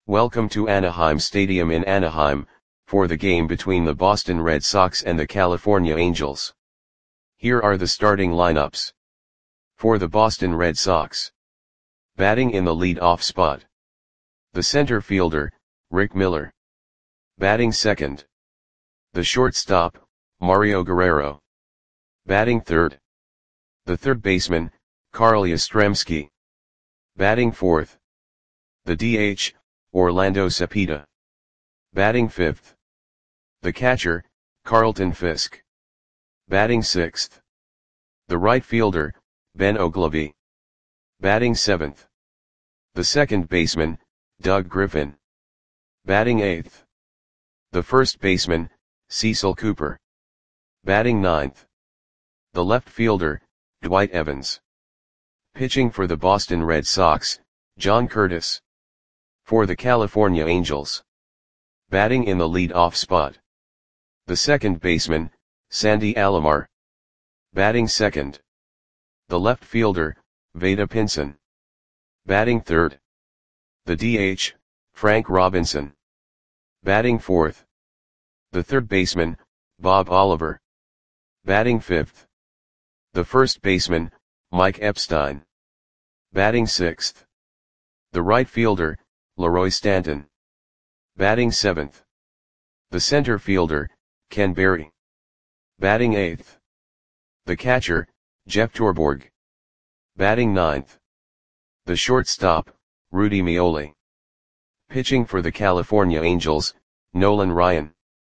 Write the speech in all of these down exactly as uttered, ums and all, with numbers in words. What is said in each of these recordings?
Welcome to Anaheim Stadium in Anaheim, for the game between the Boston Red Sox and the California Angels. Here are the starting lineups. For the Boston Red Sox. Batting in the lead-off spot. The center fielder, Rick Miller. Batting second. The shortstop, Mario Guerrero. Batting third. The third baseman, Carl Yastrzemski. Batting fourth. The D H, Orlando Cepeda. Batting fifth. The catcher, Carlton Fisk. Batting sixth. The right fielder, Ben Oglivie. Batting seventh. The second baseman, Doug Griffin. Batting eighth. The first baseman, Cecil Cooper. Batting ninth. The left fielder, Dwight Evans. Pitching for the Boston Red Sox, John Curtis. For the California Angels. Batting in the lead-off spot. The second baseman, Sandy Alomar. Batting second. The left fielder, Vada Pinson. Batting third. The D H, Frank Robinson. Batting fourth. The third baseman, Bob Oliver. Batting fifth. The first baseman, Mike Epstein. Batting sixth. The right fielder, Leroy Stanton. Batting seventh. The center fielder, Ken Berry. Batting eighth. The catcher, Jeff Torborg. Batting ninth. The shortstop, Rudy Meoli. Pitching for the California Angels, Nolan Ryan.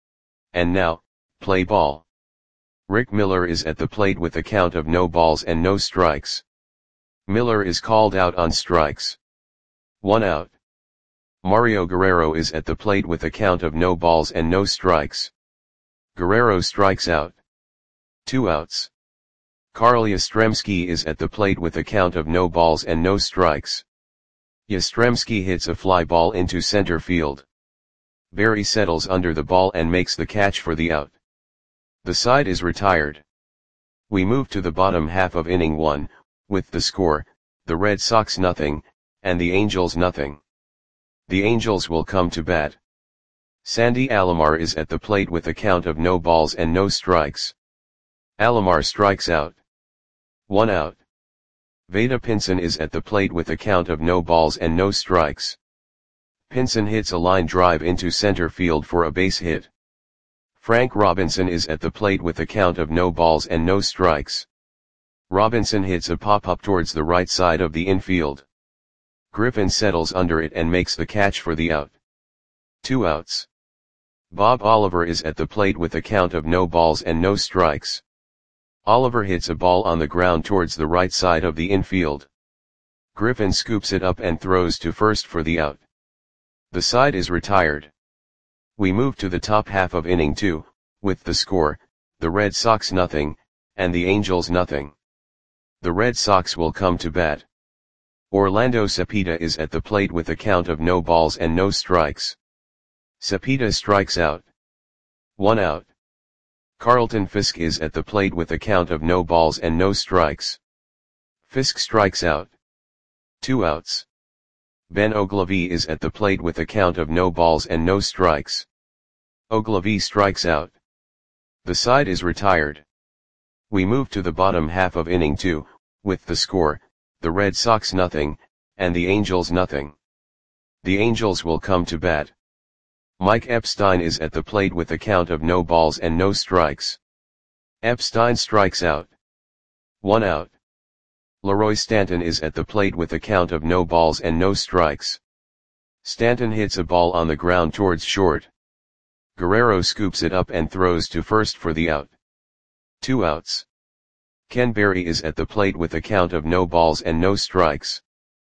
And now, play ball. Rick Miller is at the plate with a count of no balls and no strikes. Miller is called out on strikes. One out. Mario Guerrero is at the plate with a count of no balls and no strikes. Guerrero strikes out. Two outs. Carl Yastrzemski is at the plate with a count of no balls and no strikes. Yastrzemski hits a fly ball into center field. Berry settles under the ball and makes the catch for the out. The side is retired. We move to the bottom half of inning one, with the score, the Red Sox nothing, and the Angels nothing. The Angels will come to bat. Sandy Alomar is at the plate with a count of no balls and no strikes. Alomar strikes out. One out. Vada Pinson is at the plate with a count of no balls and no strikes. Pinson hits a line drive into center field for a base hit. Frank Robinson is at the plate with a count of no balls and no strikes. Robinson hits a pop-up towards the right side of the infield. Griffin settles under it and makes the catch for the out. Two outs. Bob Oliver is at the plate with a count of no balls and no strikes. Oliver hits a ball on the ground towards the right side of the infield. Griffin scoops it up and throws to first for the out. The side is retired. We move to the top half of inning two, with the score, the Red Sox nothing, and the Angels nothing. The Red Sox will come to bat. Orlando Cepeda is at the plate with a count of no balls and no strikes. Cepeda strikes out. One out. Carlton Fisk is at the plate with a count of no balls and no strikes. Fisk strikes out. Two outs. Ben Oglivie is at the plate with a count of no balls and no strikes. Oglivie strikes out. The side is retired. We move to the bottom half of inning two, with the score, the Red Sox nothing, and the Angels nothing. The Angels will come to bat. Mike Epstein is at the plate with a count of no balls and no strikes. Epstein strikes out. One out. Leroy Stanton is at the plate with a count of no balls and no strikes. Stanton hits a ball on the ground towards short. Guerrero scoops it up and throws to first for the out. Two outs. Ken Berry is at the plate with a count of no balls and no strikes.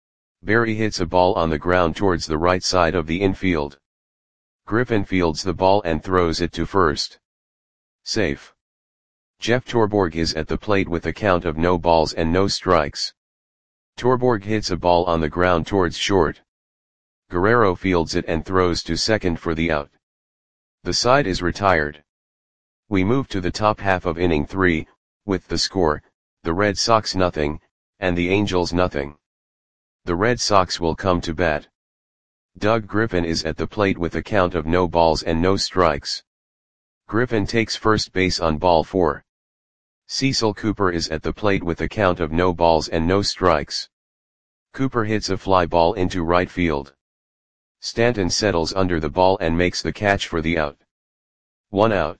Berry hits a ball on the ground towards the right side of the infield. Griffin fields the ball and throws it to first. Safe. Jeff Torborg is at the plate with a count of no balls and no strikes. Torborg hits a ball on the ground towards short. Guerrero fields it and throws to second for the out. The side is retired. We move to the top half of inning three, with the score, the Red Sox nothing, and the Angels nothing. The Red Sox will come to bat. Doug Griffin is at the plate with a count of no balls and no strikes. Griffin takes first base on ball four. Cecil Cooper is at the plate with a count of no balls and no strikes. Cooper hits a fly ball into right field. Stanton settles under the ball and makes the catch for the out. One out.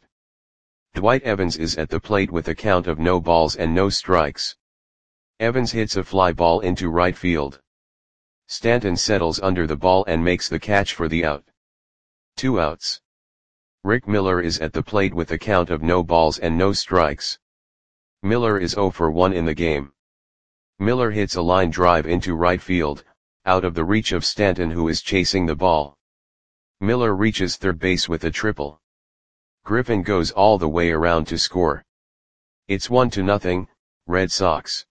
Dwight Evans is at the plate with a count of no balls and no strikes. Evans hits a fly ball into right field. Stanton settles under the ball and makes the catch for the out. Two outs. Rick Miller is at the plate with a count of no balls and no strikes. Miller is oh for one in the game. Miller hits a line drive into right field, out of the reach of Stanton, who is chasing the ball. Miller reaches third base with a triple. Griffin goes all the way around to score. It's one to nothing, Red Sox.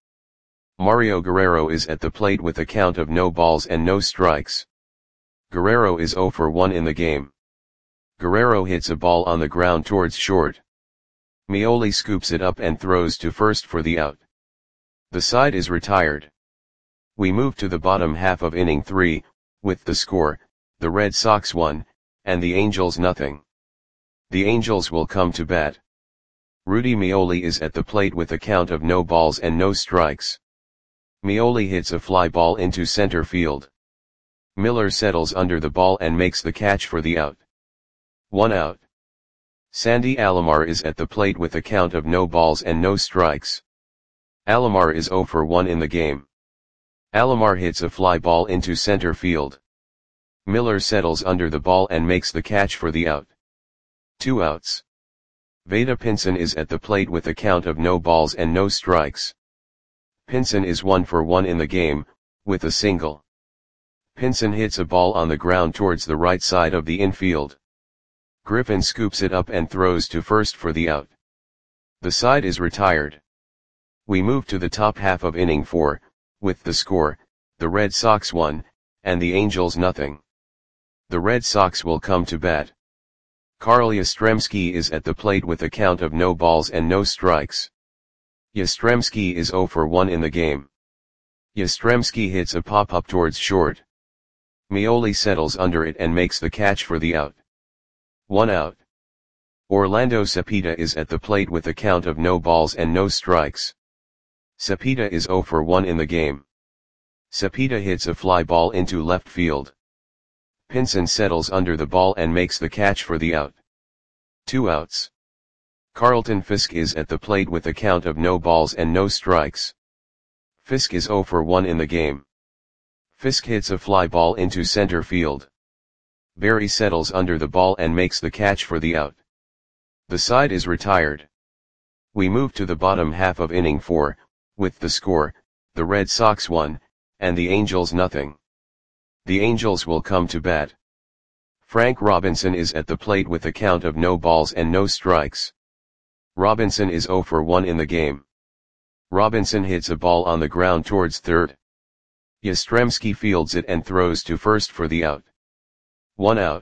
Mario Guerrero is at the plate with a count of no balls and no strikes. Guerrero is oh for one in the game. Guerrero hits a ball on the ground towards short. Meoli scoops it up and throws to first for the out. The side is retired. We move to the bottom half of inning three, with the score, the Red Sox one, and the Angels nothing. The Angels will come to bat. Rudy Meoli is at the plate with a count of no balls and no strikes. Meoli hits a fly ball into center field. Miller settles under the ball and makes the catch for the out. One out. Sandy Alomar is at the plate with a count of no balls and no strikes. Alomar is oh for one in the game. Alomar hits a fly ball into center field. Miller settles under the ball and makes the catch for the out. Two outs. Vada Pinson is at the plate with a count of no balls and no strikes. Pinson is one for one in the game, with a single. Pinson hits a ball on the ground towards the right side of the infield. Griffin scoops it up and throws to first for the out. The side is retired. We move to the top half of inning four, with the score, the Red Sox one, and the Angels nothing. The Red Sox will come to bat. Carl Yastrzemski is at the plate with a count of no balls and no strikes. Yastrzemski is oh for one in the game. Yastrzemski hits a pop-up towards short. Meoli settles under it and makes the catch for the out. One out. Orlando Cepeda is at the plate with a count of no balls and no strikes. Cepeda is oh for one in the game. Cepeda hits a fly ball into left field. Pinson settles under the ball and makes the catch for the out. Two outs. Carlton Fisk is at the plate with a count of no balls and no strikes. Fisk is oh for one in the game. Fisk hits a fly ball into center field. Berry settles under the ball and makes the catch for the out. The side is retired. We move to the bottom half of inning four, with the score, the Red Sox one, and the Angels nothing. The Angels will come to bat. Frank Robinson is at the plate with a count of no balls and no strikes. Robinson is oh for one in the game. Robinson hits a ball on the ground towards third. Yastrzemski fields it and throws to first for the out. One out.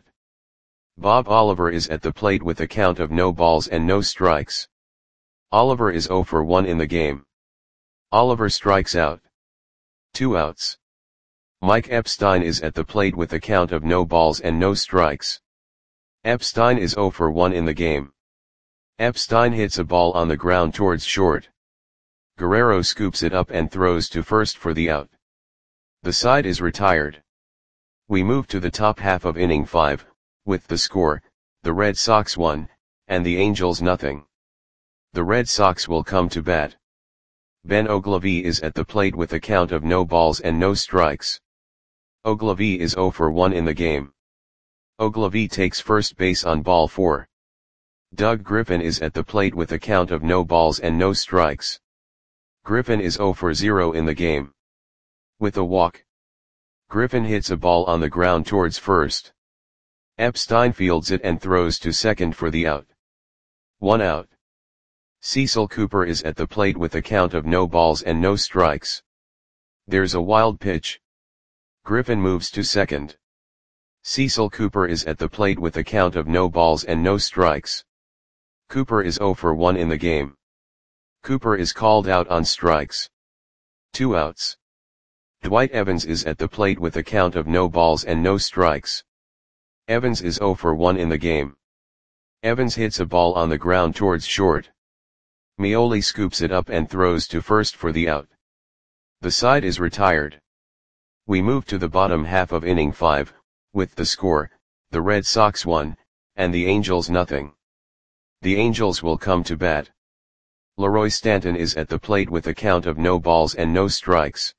Bob Oliver is at the plate with a count of no balls and no strikes. Oliver is oh for one in the game. Oliver strikes out. Two outs. Mike Epstein is at the plate with a count of no balls and no strikes. Epstein is oh for one in the game. Epstein hits a ball on the ground towards short. Guerrero scoops it up and throws to first for the out. The side is retired. We move to the top half of inning five, with the score, the Red Sox one, and the Angels nothing. The Red Sox will come to bat. Ben Oglivie is at the plate with a count of no balls and no strikes. Oglivie is oh for one in the game. Oglivie takes first base on ball four. Doug Griffin is at the plate with a count of no balls and no strikes. Griffin is oh for zero in the game. With a walk. Griffin hits a ball on the ground towards first. Epstein fields it and throws to second for the out. One out. Cecil Cooper is at the plate with a count of no balls and no strikes. There's a wild pitch. Griffin moves to second. Cecil Cooper is at the plate with a count of no balls and no strikes. Cooper is oh for one in the game. Cooper is called out on strikes. Two outs. Dwight Evans is at the plate with a count of no balls and no strikes. Evans is zero for one in the game. Evans hits a ball on the ground towards short. Meoli scoops it up and throws to first for the out. The side is retired. We move to the bottom half of inning five, with the score, the Red Sox one, and the Angels nothing. The Angels will come to bat. Leroy Stanton is at the plate with a count of no balls and no strikes.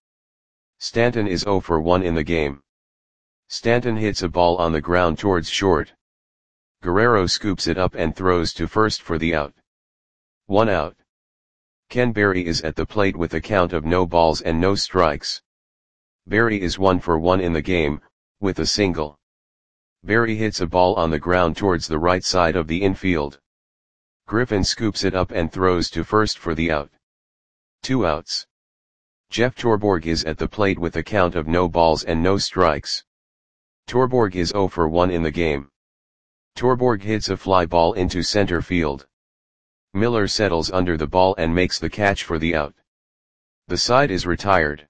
Stanton is zero for one in the game. Stanton hits a ball on the ground towards short. Guerrero scoops it up and throws to first for the out. One out. Ken Berry is at the plate with a count of no balls and no strikes. Berry is one for one in the game, with a single. Berry hits a ball on the ground towards the right side of the infield. Griffin scoops it up and throws to first for the out. Two outs. Jeff Torborg is at the plate with a count of no balls and no strikes. Torborg is zero for one in the game. Torborg hits a fly ball into center field. Miller settles under the ball and makes the catch for the out. The side is retired.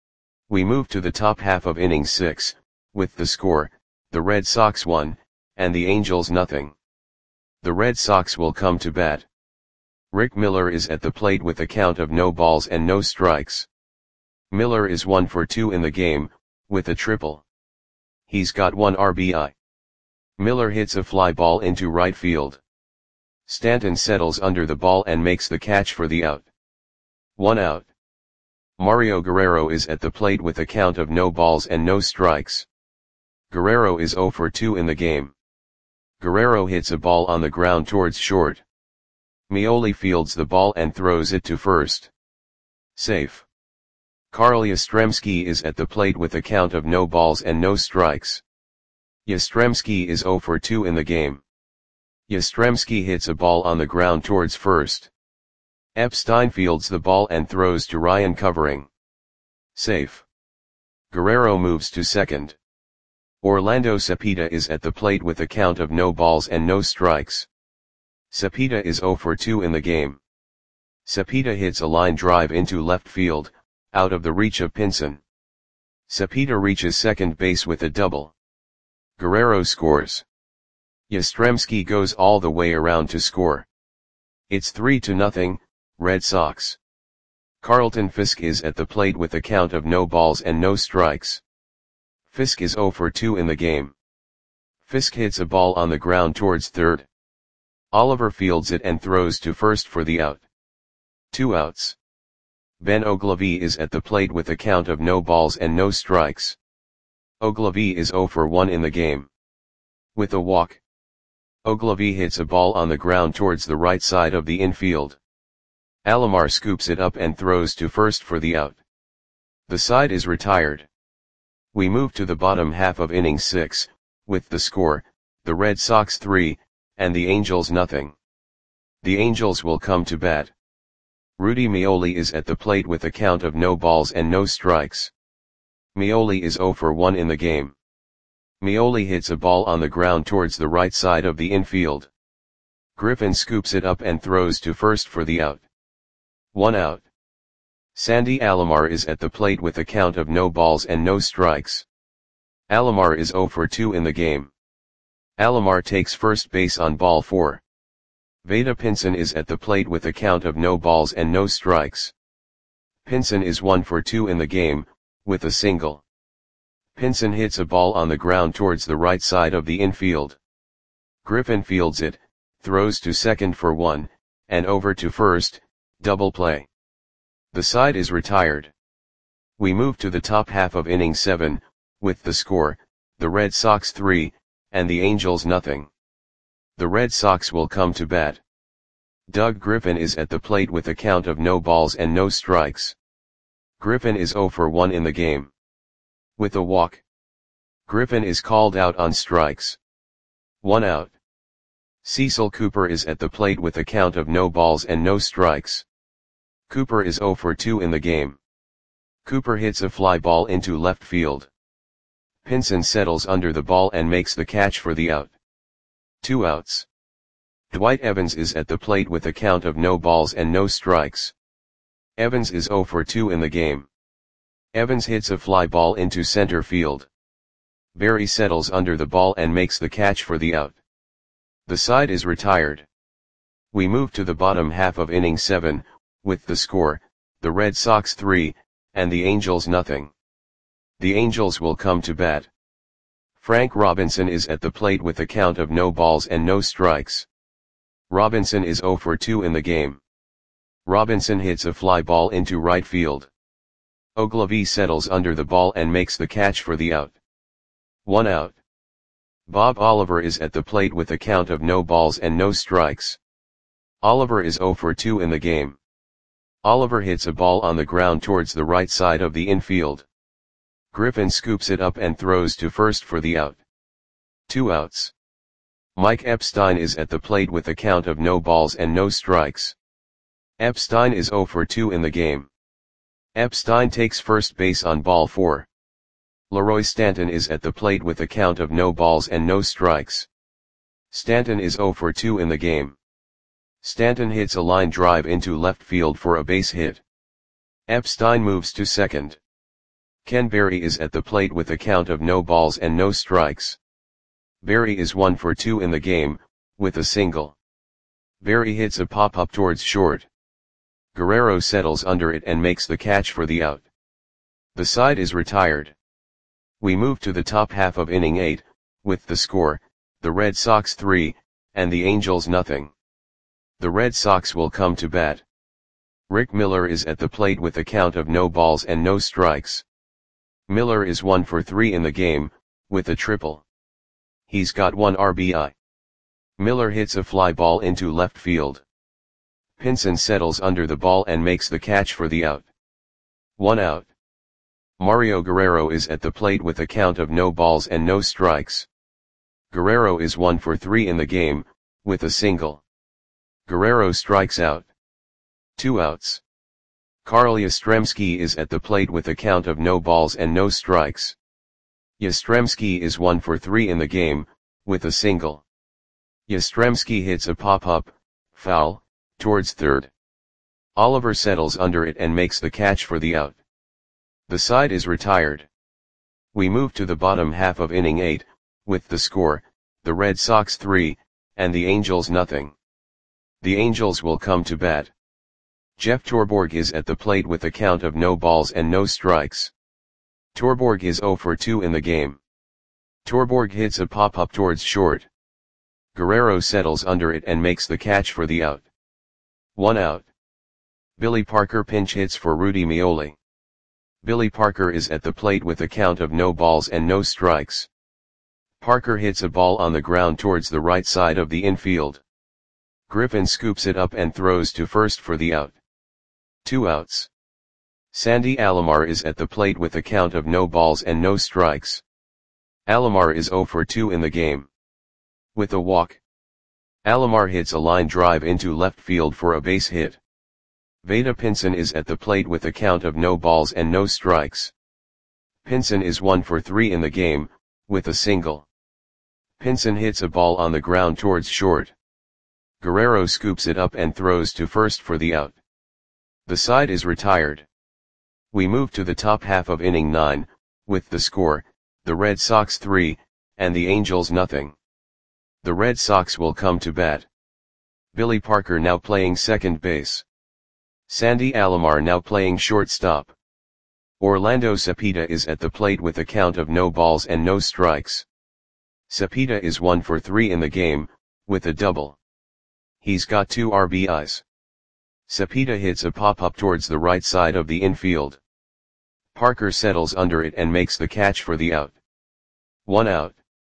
We move to the top half of inning six, with the score, the Red Sox one, and the Angels nothing. The Red Sox will come to bat. Rick Miller is at the plate with a count of no balls and no strikes. Miller is one for two in the game, with a triple. He's got one R B I. Miller hits a fly ball into right field. Stanton settles under the ball and makes the catch for the out. One out. Mario Guerrero is at the plate with a count of no balls and no strikes. Guerrero is zero for two in the game. Guerrero hits a ball on the ground towards short. Meoli fields the ball and throws it to first. Safe. Carl Yastrzemski is at the plate with a count of no balls and no strikes. Yastrzemski is zero for two in the game. Yastrzemski hits a ball on the ground towards first. Epstein fields the ball and throws to Ryan covering. Safe. Guerrero moves to second. Orlando Cepeda is at the plate with a count of no balls and no strikes. Cepeda is zero for two in the game. Cepeda hits a line drive into left field, out of the reach of Pinson. Cepeda reaches second base with a double. Guerrero scores. Yastrzemski goes all the way around to score. It's three to nothing, Red Sox. Carlton Fisk is at the plate with a count of no balls and no strikes. Fisk is zero for two in the game. Fisk hits a ball on the ground towards third. Oliver fields it and throws to first for the out. Two outs. Ben Ogilvy is at the plate with a count of no balls and no strikes. Ogilvy is zero for one in the game. With a walk. Ogilvy hits a ball on the ground towards the right side of the infield. Alomar scoops it up and throws to first for the out. The side is retired. We move to the bottom half of inning six, with the score, the Red Sox three, and the Angels nothing. The Angels will come to bat. Rudy Meoli is at the plate with a count of no balls and no strikes. Meoli is zero for one in the game. Meoli hits a ball on the ground towards the right side of the infield. Griffin scoops it up and throws to first for the out. One out. Sandy Alomar is at the plate with a count of no balls and no strikes. Alomar is zero for two in the game. Alomar takes first base on ball four. Vada Pinson is at the plate with a count of no balls and no strikes. Pinson is one for two in the game, with a single. Pinson hits a ball on the ground towards the right side of the infield. Griffin fields it, throws to second for one, and over to first, double play. The side is retired. We move to the top half of inning seven, with the score, the Red Sox three, and the Angels nothing. The Red Sox will come to bat. Doug Griffin is at the plate with a count of no balls and no strikes. Griffin is zero for one in the game. With a walk. Griffin is called out on strikes. One out. Cecil Cooper is at the plate with a count of no balls and no strikes. Cooper is zero for two in the game. Cooper hits a fly ball into left field. Pinson settles under the ball and makes the catch for the out. Two outs. Dwight Evans is at the plate with a count of no balls and no strikes. Evans is zero for two in the game. Evans hits a fly ball into center field. Berry settles under the ball and makes the catch for the out. The side is retired. We move to the bottom half of inning seven, with the score, the Red Sox three, and the Angels nothing. The Angels will come to bat. Frank Robinson is at the plate with a count of no balls and no strikes. Robinson is oh for two in the game. Robinson hits a fly ball into right field. Ogilvie settles under the ball and makes the catch for the out. One out. Bob Oliver is at the plate with a count of no balls and no strikes. Oliver is oh for two in the game. Oliver hits a ball on the ground towards the right side of the infield. Griffin scoops it up and throws to first for the out. Two outs. Mike Epstein is at the plate with a count of no balls and no strikes. Epstein is oh for two in the game. Epstein takes first base on ball four. Leroy Stanton is at the plate with a count of no balls and no strikes. Stanton is oh for two in the game. Stanton hits a line drive into left field for a base hit. Epstein moves to second. Ken Berry is at the plate with a count of no balls and no strikes. Berry is one for two in the game, with a single. Berry hits a pop-up towards short. Guerrero settles under it and makes the catch for the out. The side is retired. We move to the top half of inning eight, with the score, the Red Sox three, and the Angels nothing. The Red Sox will come to bat. Rick Miller is at the plate with a count of no balls and no strikes. Miller is one for three in the game, with a triple. He's got one R B I. Miller hits a fly ball into left field. Pinson settles under the ball and makes the catch for the out. One out. Mario Guerrero is at the plate with a count of no balls and no strikes. Guerrero is one for three in the game, with a single. Guerrero strikes out. Two outs. Carl Yastrzemski is at the plate with a count of no balls and no strikes. Yastrzemski is one for three in the game, with a single. Yastrzemski hits a pop-up, foul, towards third. Oliver settles under it and makes the catch for the out. The side is retired. We move to the bottom half of inning eight, with the score, the Red Sox three, and the Angels nothing. The Angels will come to bat. Jeff Torborg is at the plate with a count of no balls and no strikes. Torborg is oh for two in the game. Torborg hits a pop-up towards short. Guerrero settles under it and makes the catch for the out. One out. Billy Parker pinch hits for Rudy Meoli. Billy Parker is at the plate with a count of no balls and no strikes. Parker hits a ball on the ground towards the right side of the infield. Griffin scoops it up and throws to first for the out. Two outs. Sandy Alomar is at the plate with a count of no balls and no strikes. Alomar is oh for two in the game. With a walk. Alomar hits a line drive into left field for a base hit. Vada Pinson is at the plate with a count of no balls and no strikes. Pinson is one for three in the game, with a single. Pinson hits a ball on the ground towards short. Guerrero scoops it up and throws to first for the out. The side is retired. We move to the top half of inning nine, with the score, the Red Sox three, and the Angels nothing. The Red Sox will come to bat. Billy Parker now playing second base. Sandy Alomar now playing shortstop. Orlando Cepeda is at the plate with a count of no balls and no strikes. Cepeda is one for three in the game, with a double. He's got two R B Is. Cepeda hits a pop-up towards the right side of the infield. Parker settles under it and makes the catch for the out. One out.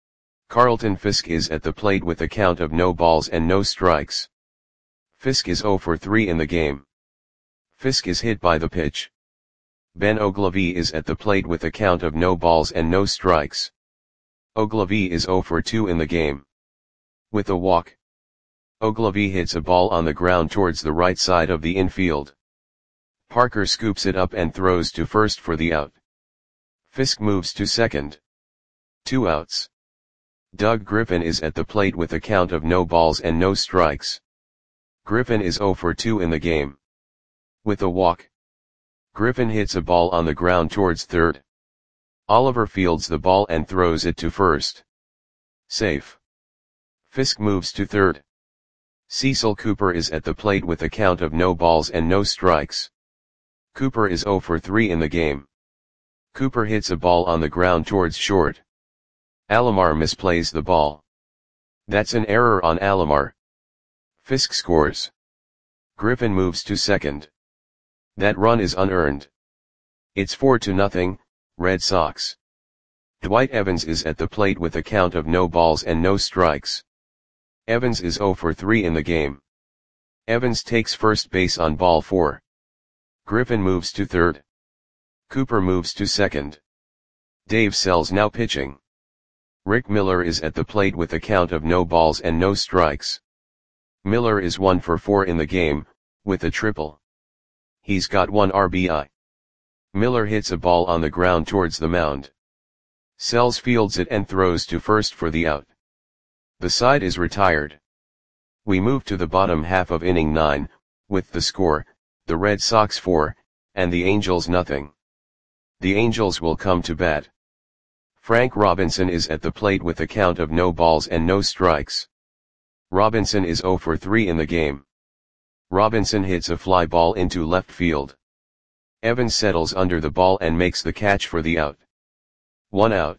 Carlton Fisk is at the plate with a count of no balls and no strikes. Fisk is oh for three in the game. Fisk is hit by the pitch. Ben Ogilvie is at the plate with a count of no balls and no strikes. Ogilvie is oh for two in the game. With a walk. Ogilvie hits a ball on the ground towards the right side of the infield. Parker scoops it up and throws to first for the out. Fisk moves to second. Two outs. Doug Griffin is at the plate with a count of no balls and no strikes. Griffin is oh for two in the game. With a walk. Griffin hits a ball on the ground towards third. Oliver fields the ball and throws it to first. Safe. Fisk moves to third. Cecil Cooper is at the plate with a count of no balls and no strikes. Cooper is zero for three in the game. Cooper hits a ball on the ground towards short. Alomar misplays the ball. That's an error on Alomar. Fisk scores. Griffin moves to second. That run is unearned. It's four to nothing, Red Sox. Dwight Evans is at the plate with a count of no balls and no strikes. Evans is zero for three in the game. Evans takes first base on ball four. Griffin moves to third. Cooper moves to second. Dave Sells now pitching. Rick Miller is at the plate with a count of no balls and no strikes. Miller is one for four in the game, with a triple. He's got one R B I. Miller hits a ball on the ground towards the mound. Sells fields it and throws to first for the out. The side is retired. We move to the bottom half of inning nine, with the score, the Red Sox four, and the Angels nothing. The Angels will come to bat. Frank Robinson is at the plate with a count of no balls and no strikes. Robinson is zero for three in the game. Robinson hits a fly ball into left field. Evans settles under the ball and makes the catch for the out. One out.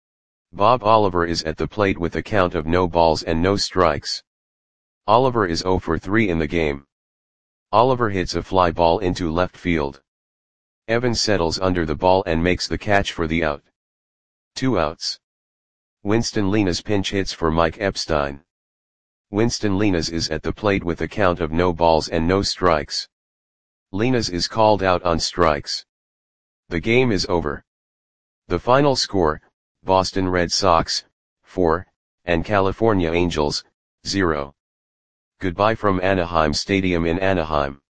Bob Oliver is at the plate with a count of no balls and no strikes. Oliver is zero for three in the game. Oliver hits a fly ball into left field. Evans settles under the ball and makes the catch for the out. Two outs. Winston Linas pinch hits for Mike Epstein. Winston Linas is at the plate with a count of no balls and no strikes. Linas is called out on strikes. The game is over. The final score, Boston Red Sox, four, and California Angels, zero. Goodbye from Anaheim Stadium in Anaheim.